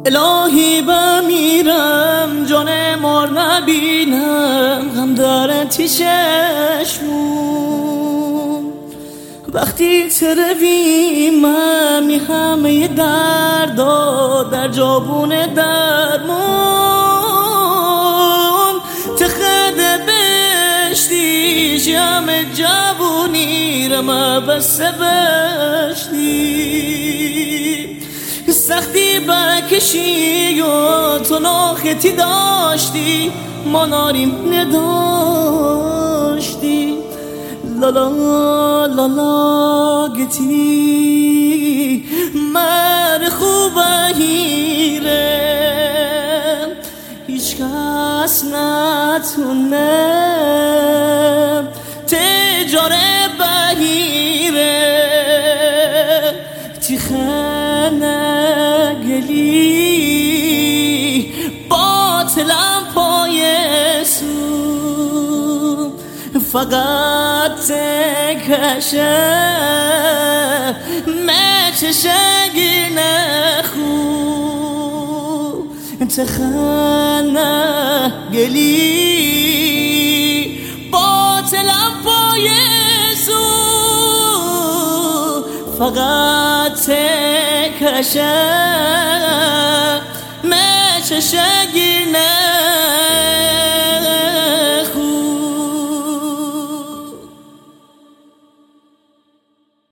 الهی بمیرم جان مار نبینم، غم داره تی چشمون وقتی ترویم می همه دردا در جابون درمون تخده بشتی جمع جوونی رمه بسه بشتی سختی برکشی و تو ناختی داشتی ما ناریم نداشتی لالا لالا گتی من خوبه هیره هیچ کس نتونه تجاره بهیره تیخنه گلی باطلم پای سو فقط تکشه مچشگی نخو تخنه گلی باطلم پای سو فقط تکشه مچشگی